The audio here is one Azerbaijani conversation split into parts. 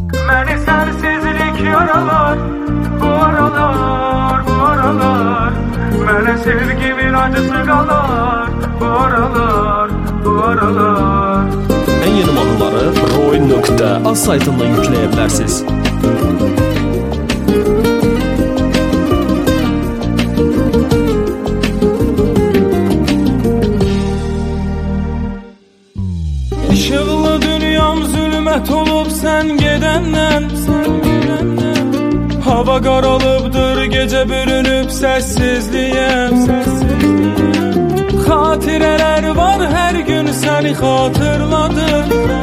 Məni sənsizlik yaralar. Bu aralar, bu aralar mənə sevgimin acısı qalar. Bu aralar, bu aralar. En yeni mahnıları roy.az saytından yükləyə bilərsiniz. İşıqlı dünyam zülmət olub sən gedəndən. Hava qaralıbdır, gecə bürünüb səssizliyəm. Xatirələr var hər gün səni xatırladır.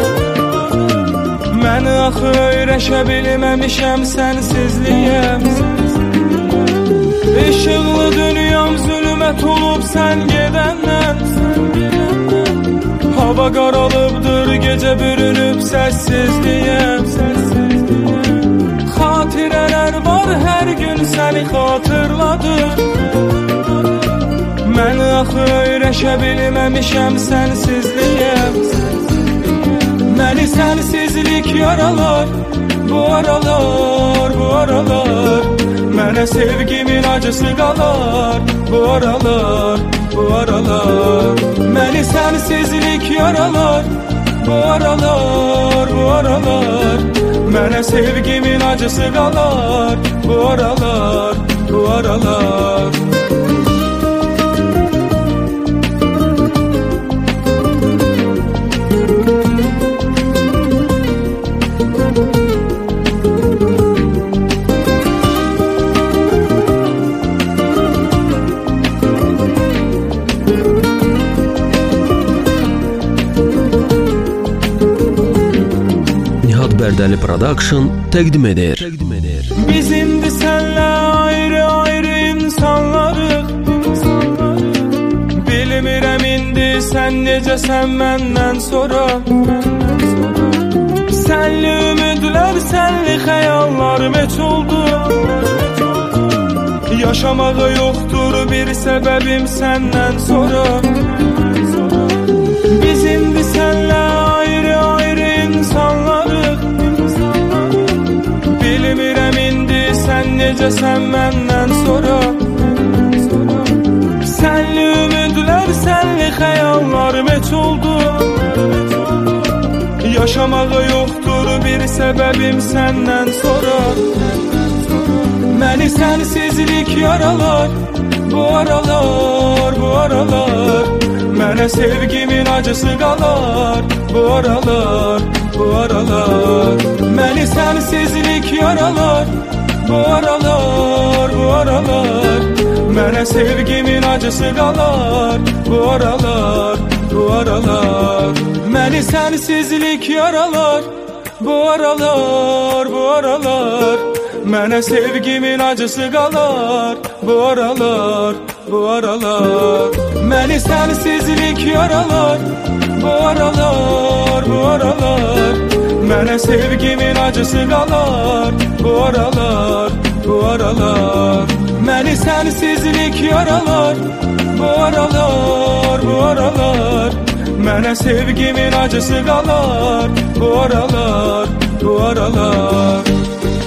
Məni axı öyrəşə bilməmişəm sənsizliyəm. İşıqlı dünyam zülmət olub sən gedəndən. Hava qaralıbdır, gecə bürünüb səssizliyəm. Xatirələr var hər gün səni xatırladır. Məni axı öyrəşə bilməmişəm sənsizliyəm. Məni sənsizlik yaralar. Bu aralar, bu aralar mənə sevgimin acısı qalar. Bu aralar, bu aralar məni sənsizlik yaralar. Bu aralar, bu aralar mənə sevgimin acısı qalar. Bu aralar, bu aralar. Bərdəli Production təqdim edir. Biz indi sənlə ayrı-ayrı insanlarıq. Bilmirəm indi sən necəsən məndən sonra. Sənli ümidlər, sənli xəyallar meç oldu. Yaşamağa yoxdur bir səbəbim səndən sonra. Biz indi sənlə ayrı-ayrı insanlarıq. Bilmirəm indi sən necəsən məndən sonra. Sənli ümidlər, sənli xəyallar meç oldu. Yaşamağa yoxdur bir səbəbim səndən sonra. Məni sənsizlik yaralar. Bu aralar, bu aralar mənə sevgimin acısı qalar. Bu aralar, bu aralar məni sənsizlik yaralar. Bu aralar, bu aralar mənə sevgimin acısı qalar. Bu aralar, bu aralar məni sənsizlik yaralar. Bu aralar, bu aralar mənə sevgimin acısı qalar. Bu aralar, bu aralar məni sənsizlik yaralar. Bu aralar, bu aralar mənə sevgimin acısı qalar. Bu aralar, bu aralar məni sənsizlik yaralar. Bu aralar, bu aralar mənə sevgimin acısı qalar. Bu aralar, bu aralar.